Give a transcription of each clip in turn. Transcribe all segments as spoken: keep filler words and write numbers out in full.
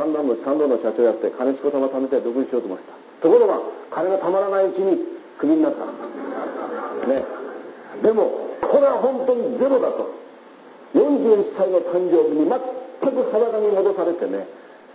三段の三度の社長やって金子様貯めて独立しようと思ってた。ところが金がたまらないうちにクビになったね。でもこれは本当にゼロだと、よんじゅういっさいの誕生日に全く裸に戻されてね、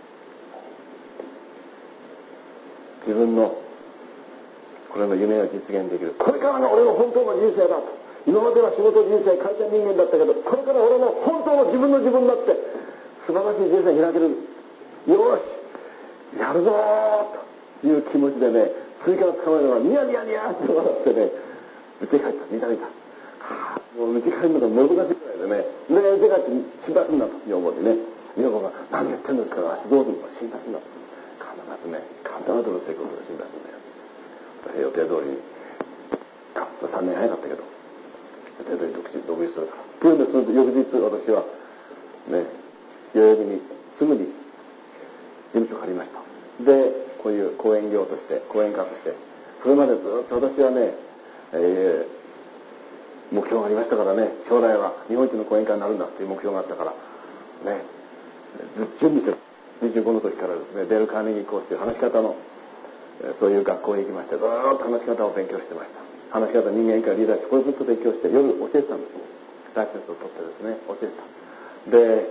自分のこれの夢を実現できる、これからが俺の本当の人生だと。今までは仕事人生会社人間だったけど、これから俺の本当の自分の自分だって素晴らしい人生開ける、よしやるぞーという気持ちでね、次から捕まえるのがニヤニヤニヤって笑ってね、うち帰った、見た見た、もううち帰るのがもどかしいくらいでね、でうち帰って心配すんだと女房にね、女房が何言ってんですから、足どうするのか心配すんだと、必ずね、必ずの成功する心配するんだよ。予定通りにさんねん早かったけど予定通り独立独立するからっていうんで、その翌日私はね、代々木にすぐに事務所を借りました。でこういう講演業として講演家として、それまでずっと私はね、えー、目標がありましたからね、将来は日本一の講演家になるんだっていう目標があったからね、準備してるにじゅうごの時からですね、デール・カーネギーコースという話し方のそういう学校に行きまして、ずーっと話し方を勉強してました。話し方、人間からリーダーシップ、これずっと勉強して夜教えてたんです。ライセンスを取ってですね、教えてた。で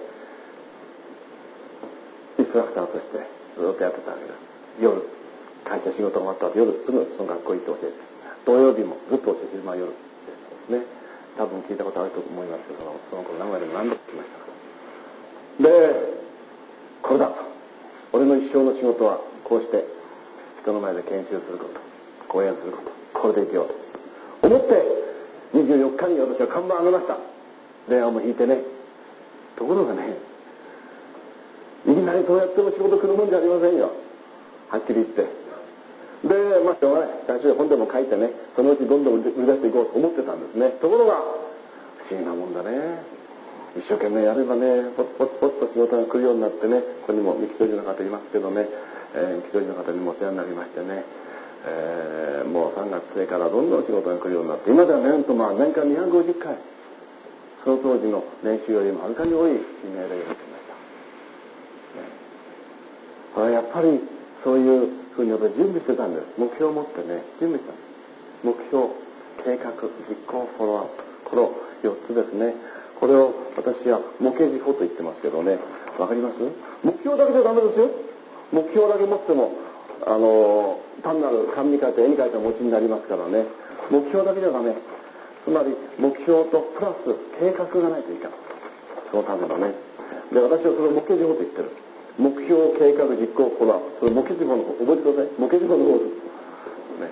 インストラクターとしてずっとやってたわけです。夜会社仕事が終わった後、夜すぐその学校行って教えて、土曜日もずっと教えて、昼間夜ですね。多分聞いたことあると思いますけど、その頃名古屋でも何度も来ましたから。でこれだと、俺の一生の仕事はこうして人の前で研修すること、講演すること、これでいけようと思ってにじゅうよっかに私は看板を上げました。電話も引いてね。ところがね、いきなりそうやっても仕事来るもんじゃありませんよ、はっきり言って。でまあしょうがない、最初に本でも書いてね、そのうちどんどん売り出していこうと思ってたんですね。ところが不思議なもんだね、一生懸命やればね、ポツポツポツと仕事が来るようになってね、ここにも三木商事の方いますけどね、えー、三木商事の方にもお世話になりましてね、えー、もうさんがつ末からどんどん仕事が来るようになって、今ではなんとまあ年間にひゃくごじゅっかい、その当時の年収よりもはるかに多い指名でやってました、ね、これはやっぱりそういうふうに準備してたんです。目標を持ってね、準備したんです。目標、計画、実行、フォローアップ、このよっつですね。これを私は模型事項と言ってますけどね、わかります？目標だけじゃダメですよ。目標だけ持ってもあの単なる紙に書いて絵に書いてお持ちになりますからね、目標だけじゃダメ。つまり目標とプラス計画がないといけない、そのためのね。で私はそれを目標事項と言ってる。目標、計画、実行、フォローアップ、それ目標事項の方覚えてください。目標事項の方ですね。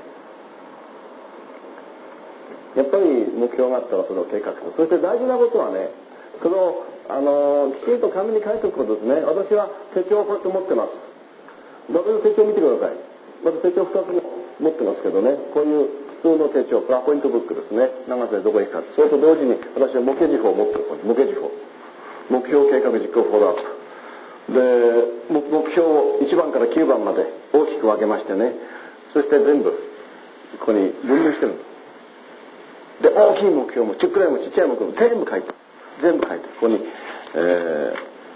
やっぱり目標があったらそれを計画する。そして大事なことはね、そのあのきちんと紙に書いておくことですね。私は手帳をこうやって持ってます。私の手帳を見てください。まず手帳ふたつ持ってますけどね、こういう普通の手帳、プラポイントブックですね。長瀬でどこへ行くか。それと同時に私は模型事項を持ってる。模型事項。目標、計画、実行、フォローアップ。で、目標をいちばんからきゅうばんまで大きく分けましてね、そして全部ここに分類してるんです。で、大きい目標もちっくらいもちっちゃい目標も全部書いて、全部書いて、ここに、えー、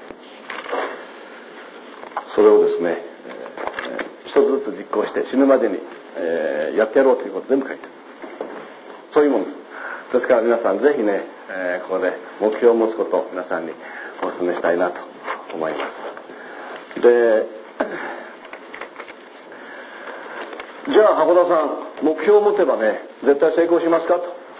それをですね、えー、一つずつ実行して死ぬまでに、えー、やってやろうということを全部書いてる。そういうものです。ですから皆さんぜひね、えー、ここで目標を持つことを皆さんにお勧めしたいなと思います。で、じゃあ函館さん、目標を持てばね、絶対成功しますかと。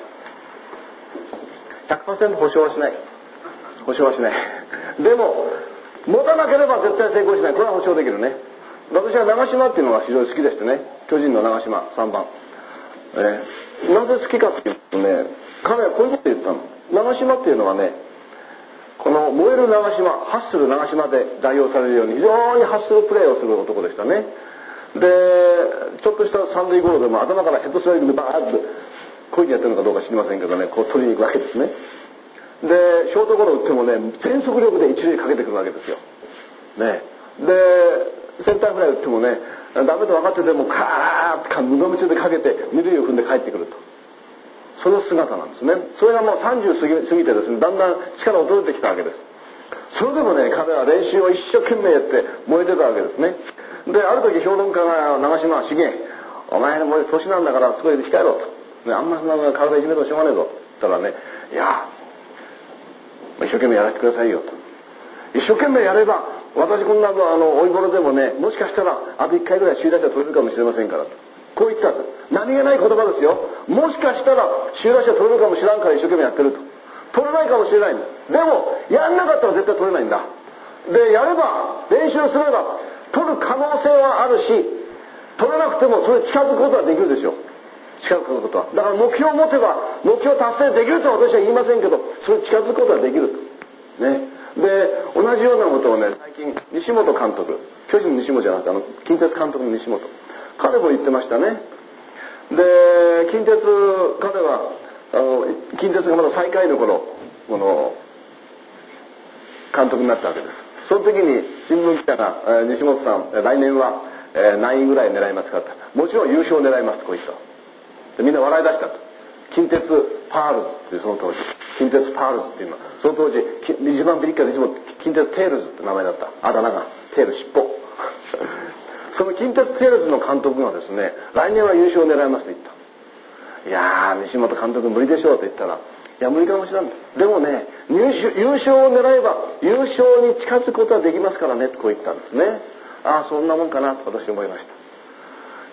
ひゃくパーセント 保証はしない。保証はしない。でも、持たなければ絶対成功しない。これは保証できるね。私は長嶋っていうのが非常に好きでしてね、巨人の長嶋さんばん。えー、なぜ好きかっていうとね、彼はこういうこと言ったの。長嶋っていうのはね、この燃える長嶋、ハッスル長嶋で代用されるように非常にハッスルプレーをする男でしたね。で、ちょっとした三塁ゴロでも頭からヘッドスライディングでバーッとこういうふうにやってるのかどうか知りませんけどね、こう取りに行くわけですね。で、ショートゴロ打ってもね、全速力で一塁かけてくるわけですよ。ね。で、センターフライ打ってもね、ダメと分かっててもカーッと無我夢中でかけて二塁を踏んで帰ってくると。その姿なんですね。それがもうさんじゅう過ぎ、過ぎてですね、だんだん力を衰えてきたわけです。 それでもね、彼は練習を一生懸命やって燃えてたわけですね。で、ある時評論家が長嶋茂、お前の年なんだからすごい控えろと。ね、あんまそんな体いじめてもしょうがねえぞ。って言ったらね、いや、一生懸命やらせてくださいよと。一生懸命やれば、私こんなのあの、追い物でもね、もしかしたらあといっかいぐらい首位打者取れるかもしれませんからと。こう言ったんです。何気ない言葉ですよ。もしかしたら首位打者取れるかもしれんから一生懸命やってると。取れないかもしれないんだ。でも、やんなかったら絶対取れないんだ。で、やれば、練習すれば、取る可能性はあるし、取れなくてもそれ近づくことはできるでしょう。近づくことは。だから目標を持てば、目標達成できるとは私は言いませんけど、それ近づくことはできると。ね。で、同じようなことをね、最近、西本監督、巨人の西本じゃなくて、あの、近鉄監督の西本。彼も言ってましたね。で、近鉄、彼は、あの、近鉄がまだ最下位の頃、この、監督になったわけです。その時に新聞記者が、えー、西本さん、来年は、えー、何位ぐらい狙いますかって。もちろん優勝を狙いますとこう言った。でみんな笑い出したと。近鉄パールズっていうその当時。近鉄パールズっていうのは、その当時、一番ビリッカで近鉄テールズって名前だった。あだ名が。テール尻尾。その近鉄テールズの監督がですね、来年は優勝を狙いますと言った。いやー、西本監督無理でしょうと言ったら、いや、無理かもしれない。でもね、優勝、優勝を狙えば、優勝に近づくことはできますからね、とこう言ったんですね。ああ、そんなもんかな、と私思いました。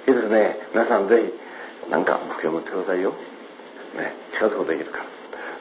いいですね。皆さんぜひ、なんか目標を持ってくださいよ。ね、近づくことできるから。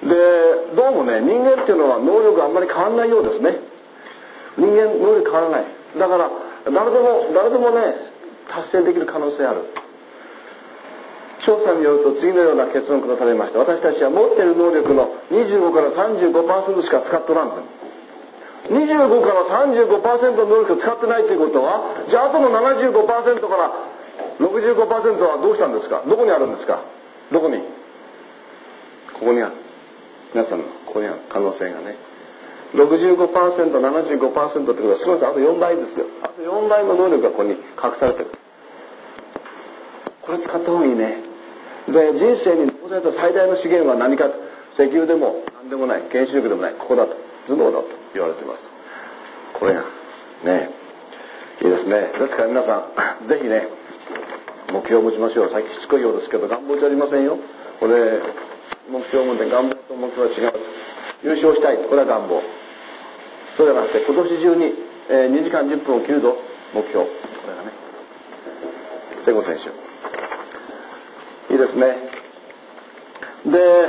で、どうもね、人間っていうのは能力あんまり変わんないようですね。人間、能力変わらない。だから、誰でも、誰でもね、達成できる可能性ある。調査によると次のような結論が下されました。私たちは持っている能力のにじゅうごからさんじゅうごパーセントしか使っとらんと。にじゅうごからさんじゅうごパーセントの能力を使ってないということは、じゃああとのななじゅうごパーセントからろくじゅうごパーセントはどうしたんですか？どこにあるんですか？どこに？ここにある。皆さんのここにある可能性がね。ろくじゅうごパーセント、ななじゅうごパーセントってことは少なくともあとよんばいですよ。あとよんばいの能力がここに隠されてる。これ使った方がいいね。で、人生に残された最大の資源は何かと。石油でも何でもない。原子力でもない。ここだと。頭脳だと言われています。これが、ね、いいですね。ですから皆さん、ぜひね、目標を持ちましょう。さっきしつこいようですけど、願望じゃありませんよ。これ、目標を持って願望と目標は違う。優勝したい。これは願望。そうじゃなくて、今年中に、えー、にじかんじゅっぷんを切るぞ。目標。これがね。瀬古選手。いいですね。で、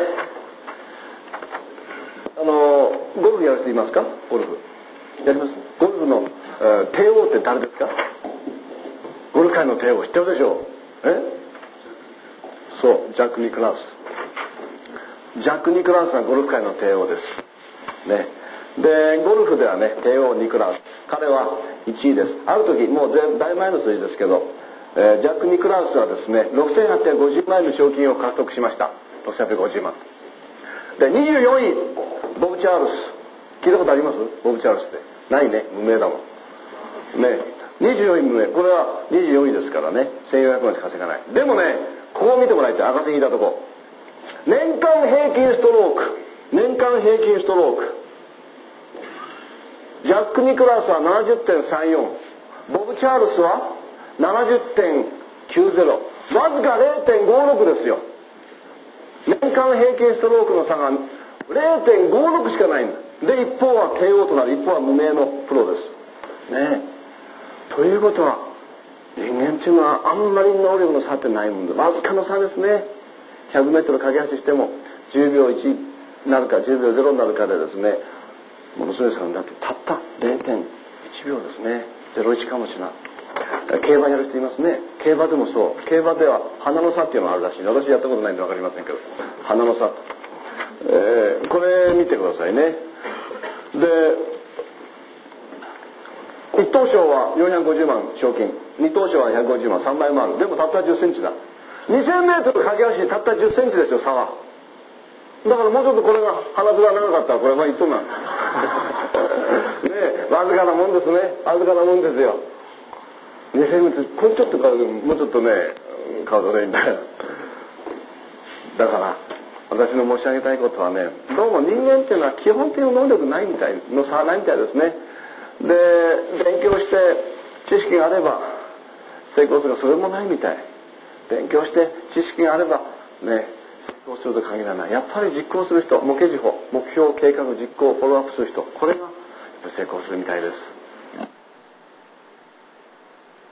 あの、ゴルフやる人いますか？ゴルフ。やります？ゴルフの、えー、帝王って誰ですか？ゴルフ界の帝王知ってるでしょう？え？そう、ジャック・ニクラウス。ジャック・ニクラウスがゴルフ界の帝王です。ね。で、ゴルフではね、帝王ニクラウス。彼はいちいです。ある時、もう全大前の数字ですけど、えー、ジャック・ニクラウスはですね、ろくせんはっぴゃくごじゅうまんえんの賞金を獲得しました。ろくせんはっぴゃくごじゅうまん。で、にじゅうよんい、ボブ・チャールス。聞いたことあります？ボブ・チャールスって。ないね。無名だもん。ね。にじゅうよんい無名。これはにじゅうよんいですからね。せんよんひゃくまんしか稼がない。でもね、ここを見てもらいたい。赤線引いたとこ。年間平均ストローク。年間平均ストローク。ジャック・ニクラウスは ななじゅってんさんよん。ボブ・チャールスは ななじゅってんきゅうゼロ。わずか れいてんごろく ですよ。年間平均ストロークの差が れいてんごろく しかないんだ。で、一方は帝王となる。一方は無名のプロです。ねえ。ということは、人間っていうのはあんまり能力の差ってないもんで、わずかの差ですね。ひゃくメートル駆け足してもじゅうびょういちになるかじゅうびょうゼロになるかでですね、ものすごい差になって、たった れいてんいちびょうですね。ゼロいちかもしれない。競馬やる人いますね。競馬でもそう。競馬では花の差っていうのがあるらしい。私やったことないんで分かりませんけど。花の差。えー、これ見てくださいね。で、一等賞はよんひゃくごじゅうまん賞金。二等賞はひゃくごじゅうまん。さんばいもある。でもたったじゅっセンチだ。にせんメートル駆け足たったじゅっセンチですよ、差は。だからもうちょっとこれが鼻面長かったらこれは一等なん。ねえ、わずかなもんですね。わずかなもんですよ。にせんメートル、これちょっともうちょっとね、顔がいいんだよ。だから、 私の申し上げたいことはね、どうも人間っていうのは基本的な能力ないみたいの差はないみたいですね。で、勉強して知識があれば成功するがそれもないみたい。勉強して知識があればね、成功すると限らない。やっぱり実行する人、目標、目標、計画、実行、フォローアップする人、これがやっぱり成功するみたいです。